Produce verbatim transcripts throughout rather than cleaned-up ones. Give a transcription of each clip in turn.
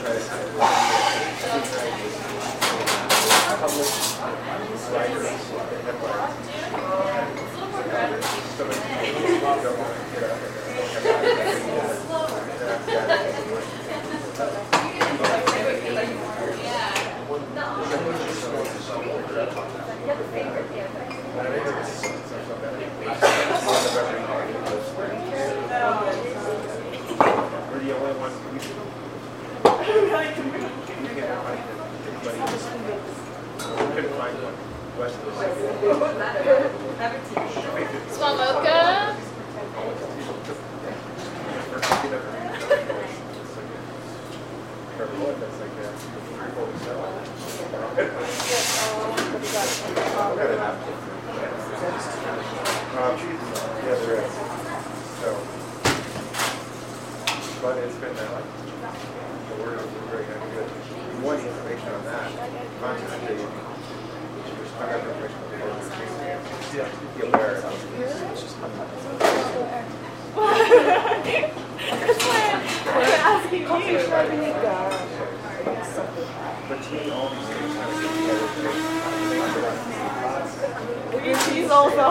Small mocha. Yeah, there is. So, but it's been that like, the word is very good. More information on that. Contact the, just find out information on the word. Yeah. Be aware of it. We're asking you. Between all these things, He's also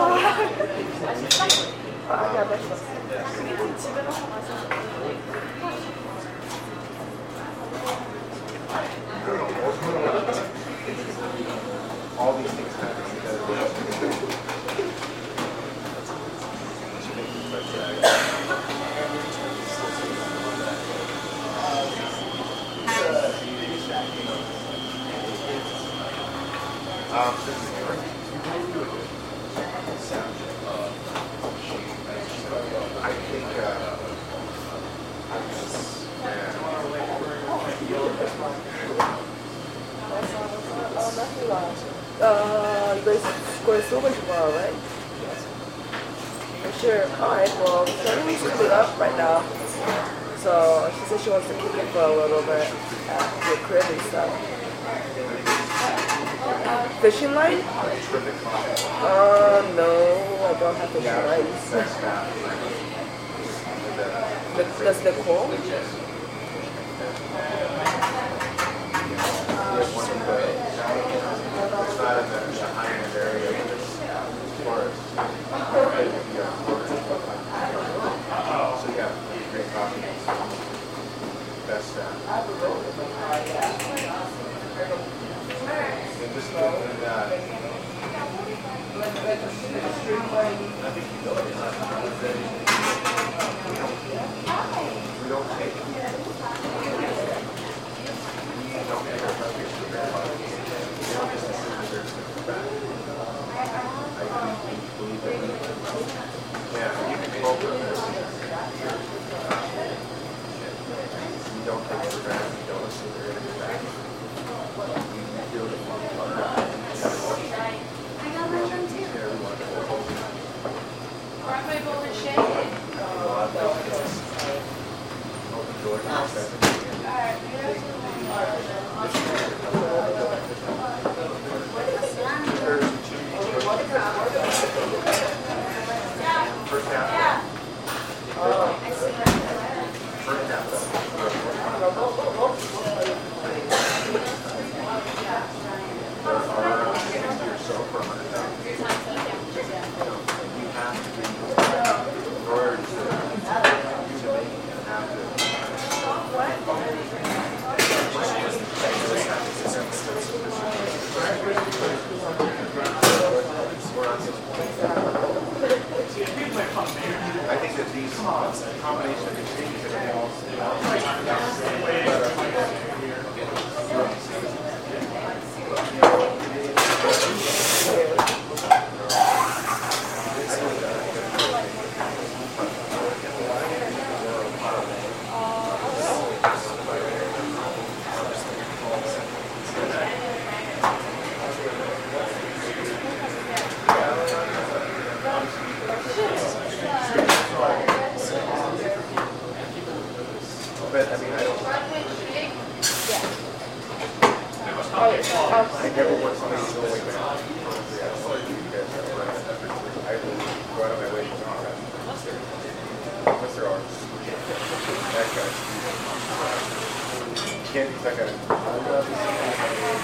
all these things happen together. Um, I think, uh, Uh, you guys go to Silver tomorrow, right? Sure. Alright, well, Shirley's split up right now. So she said she wants to kick it for a little bit at the crib and stuff. Fishing line? Uh, no, I don't have fishing lines. Does Nicole? it's not in the, the high-end area, but it's forest. So you got great coffee. Best staff. And just doing that. I think you know it. We don't take it. We don't take our projects for granted. We don't just assume they're back. I believe that we, yeah, you can hope that you don't take it for granted. You don't assume they're going to be back. You feel that you are back. First half. First half. I think that these combination of these things that are all but I mean, I don't. I never want somebody to go away back. I will go out of my way to talk about it. Unless there are. That guy. can't, he's not gonna.